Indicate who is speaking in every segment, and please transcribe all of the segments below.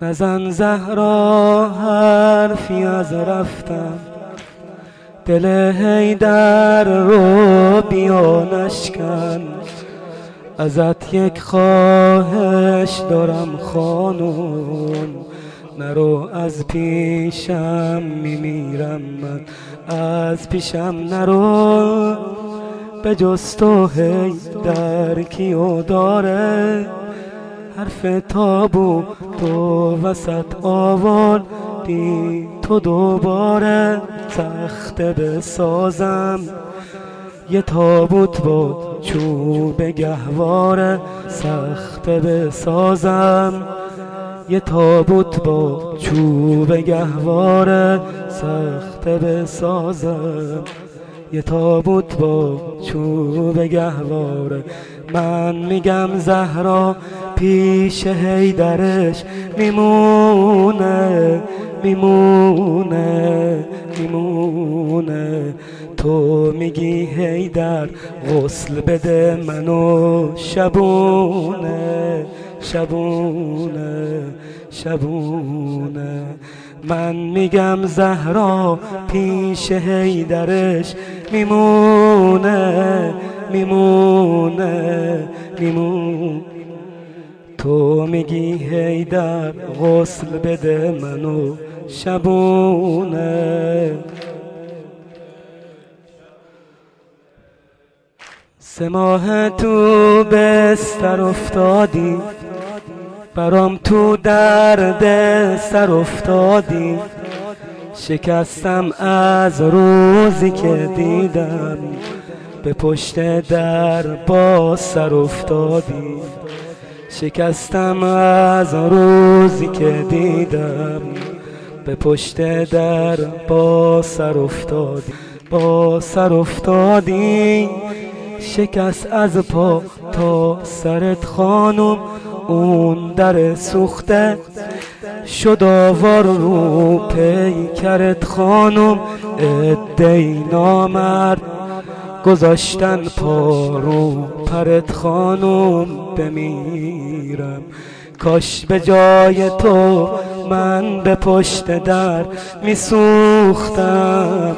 Speaker 1: نزن زهرا حرفی از رفتم، دل حیدر رو بیا نشکن. ازت یک خواهش دارم خانم، نرو از پیشم میمیرم من، از پیشم نرو. به جز تو حیدر کیو داره، حرف تابو تو وسط آوردی تو دوباره. تخته بسازم یه تابوت با چوب گهواره، سخته بسازم یه تابوت با چوب گهواره، سخته بسازم یه تابوت با چوب گهواره. من میگم زهرا پیش حیدرش میمونه میمونه میمونه. تو میگی حیدر غسل بده منو شبونه شبونه شبونه. من میگم زهرا پیش حیدرش میمونه میمونه میمونه. تو میگی حیدر غسل بده منو شبونه. 3 ماه تو بستر افتادی، برام تو درد سر افتادی. شکستم از روزی که دیدم، به پشت در با سر افتادی. شکستم از روزی که دیدم، به پشت در با سر افتادی با سر افتادی. شکست از پا تا سرت خانم، اون در سوخته شد آوار رو پیکرت خانم. عده‌ای نامرد گذاشتن پا رو پرت خانم. بمیرم کاش به جای تو من به پشت در میسوختم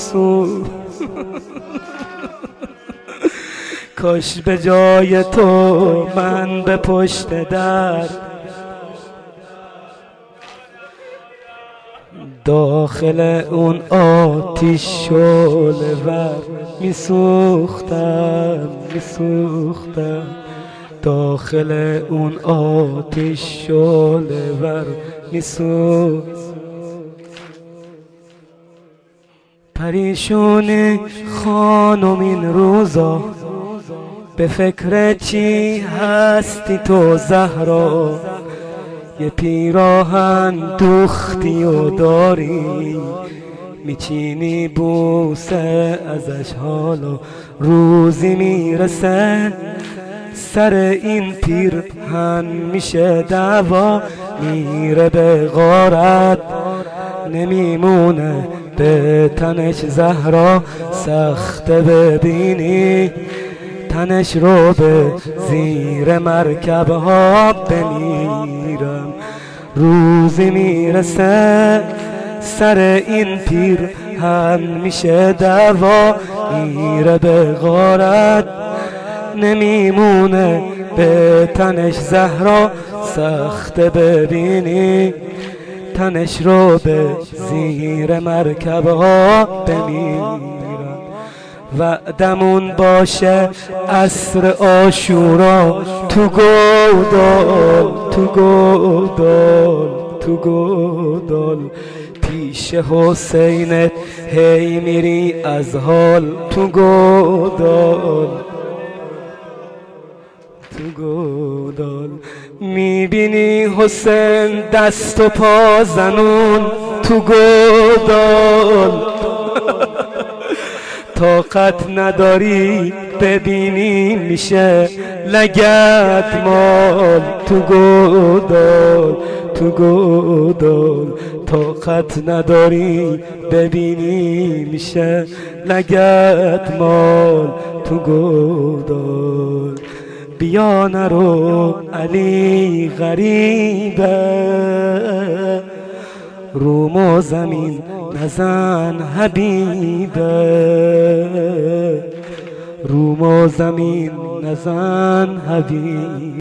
Speaker 1: کاش به جای تو من به پشت در داخل اون آتیش شعله ور میسوختم داخل اون آتیش شعله ور میسوختم. پریشونی خانم این روزا، به فکر چی هستی تو زهرا؟ یه پیراهن دوختی و داری، میچینی بوسه ازش، حالا روزی میرسه سر این پیرهن میشه دعوا. میره به غارت نمیمونه به تنش زهرا، سخته ببینی تنش رو به زیر مرکب ها. بمیرم روزی میرسه سر این پیرهن میشه دعوا. میره به غارت نمیمونه به تنش زهرا، سخته ببینی تنش رو به زیر مرکب ها. بمیرم وعدمون باشه عصر عاشورا، تو گودال پیش حسینت هی میری از حال. تو گودال میبینی حسین دست و پا زنون. تو گودال طاقت نداری ببینی میشه لگد مال. تو گودال طاقت نداری ببینی میشه لگد مال. تو گودال بیا نرو علی غریبه، روم و زمین نزن حبیبه، روم و زمین نزن حبیبه.